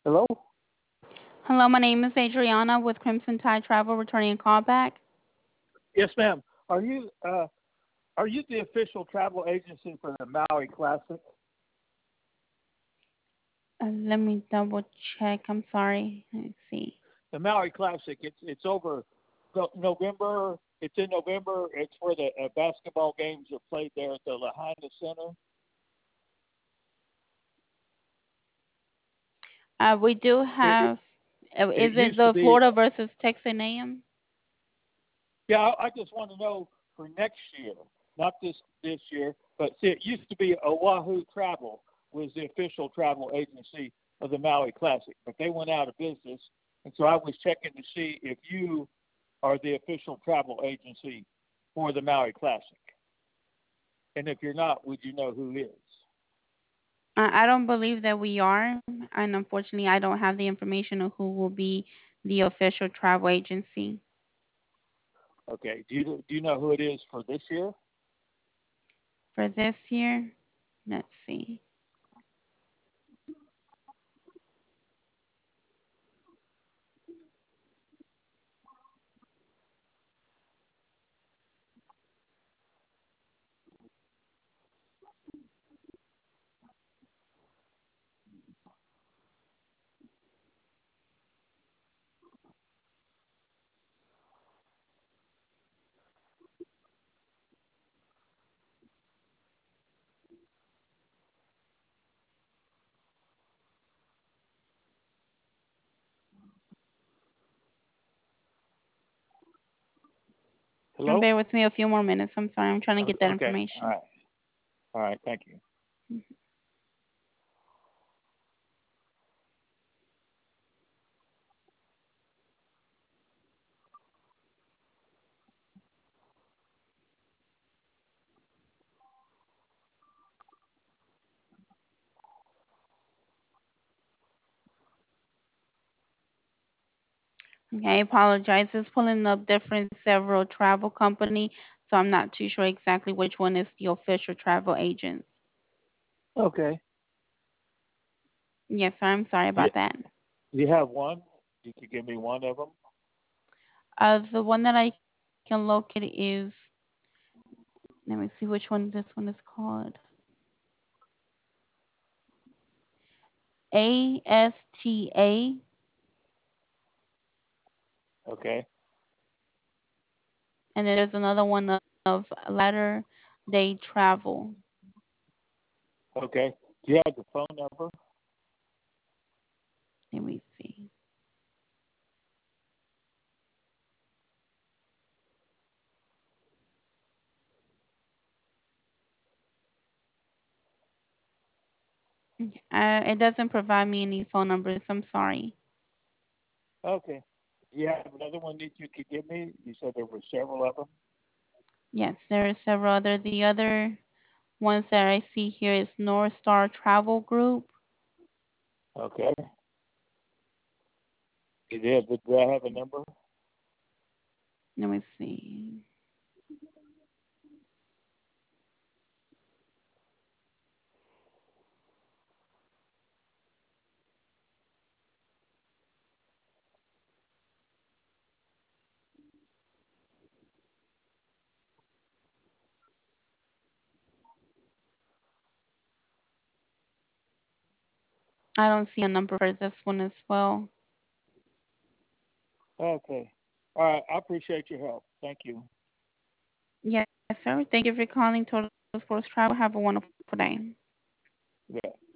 Hello? Hello, my name is Adriana with Crimson Tide Travel, returning a call back. Yes, ma'am. Are you the official travel agency for the Maui Classic? Let me double check. I'm sorry. Let's see. The Maui Classic. It's over November. It's in November. It's where the basketball games are played there at the Lahaina Center. We do It it, have. it Is it used to the be. Florida versus Texas A&M? Yeah, I just want to know for next year, not this year, but see, it used to be Oahu Travel was the official travel agency of the Maui Classic, but they went out of business, and so I was checking to see if you are the official travel agency for the Maui Classic, and if you're not, would you know who is? I don't believe that we are, and unfortunately, I don't have the information of who will be the official travel agency Okay, do you know who it is for this year? for this year. Let's see. And Hello? bear with me a few more minutes. I'm sorry. I'm trying to get that Okay, information. all right, thank you. Okay, I apologize. It's pulling up different several travel company, so I'm not too sure exactly which one is the official travel agent. Okay, Yes, sir. I'm sorry do you, about that. do you have one? You could give me one of them. The one that I can locate is, let me see which one this one is called. ASTA, Okay. and then there's another one of Latter Day Travel. Okay. Do you have the phone number? Let me see. It doesn't provide me any phone numbers. I'm sorry. Okay. Do you have another one that you could give me? You said there were several of them. Yes, there are several other. The other ones that I see here is North Star Travel Group. Okay. Do I have a number? Let me see. I don't see a number for this one as well. Okay. All right. I appreciate your help. Thank you. Yes, sir. Thank you for calling Total Sports Travel. Have a wonderful day. Yeah.